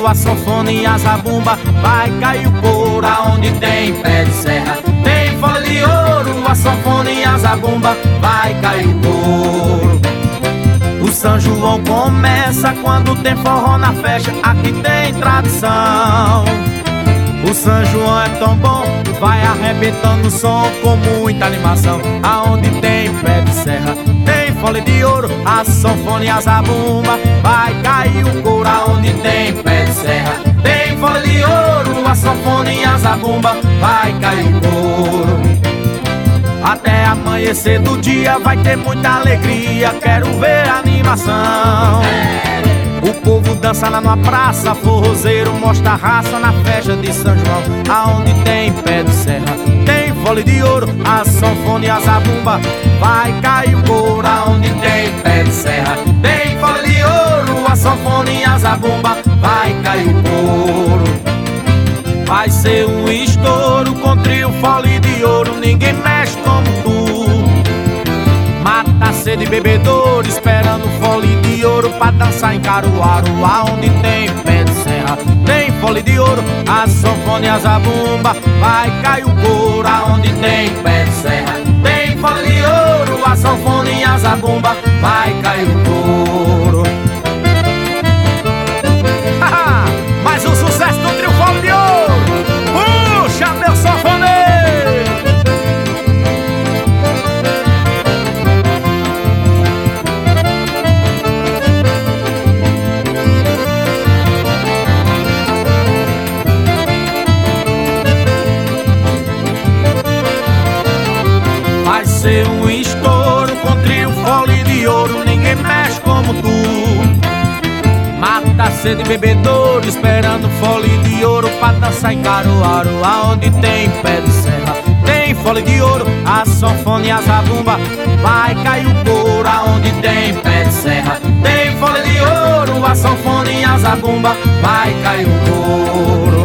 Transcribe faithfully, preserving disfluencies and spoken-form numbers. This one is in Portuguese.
a sanfona e a zabumba, vai cair o couro aonde tem pé de serra. Tem folia de ouro, a sanfona e a zabumba, vai cair o couro. O São João começa quando tem forró na festa, aqui tem tradição. O São João é tão bom, vai arrebentando o som com muita animação. Aonde tem pé de serra, tem folia de ouro, a sanfona e a zabumba, vai cair o couro aonde tem pé de serra. Tem folia de ouro, a sanfona e a zabumba, vai cair o couro. Até amanhecer do dia vai ter muita alegria, quero ver a animação. O povo dança lá numa praça, forrozeiro mostra a raça na festa de São João. Aonde tem pé de serra, tem folia de ouro, a sanfona e a zabumba, vai cair o couro aonde tem pé de serra. Tem folia de ouro, a sanfona e a zabumba, vai cair o couro. Vai ser um estouro com trio folia de ouro, ninguém mexe como tu. Mata a sede bebedouro, esperando folia de ouro pra dançar em Caruaru. Aonde tem pé de serra, tem folia de ouro, a sanfona e a zabumba, vai cair o couro aonde tem pé de serra. Tem folia de ouro, a sanfona e a zabumba, vai cair o couro. Mais um sucesso do trio folia de ouro. Puxa, meu sanfoneiro! Vai ser um estouro com trio folia de ouro, ninguém mexe como tu. Mata a sede bebedouro, esperando folia de ouro pra dançar em Caruaru. Aonde tem pé de serra, tem folia de ouro, a sanfona e a zabumba, vai cair o couro aonde tem pé de serra. Tem folia de ouro, a sanfona e a zabumba, vai cair o couro.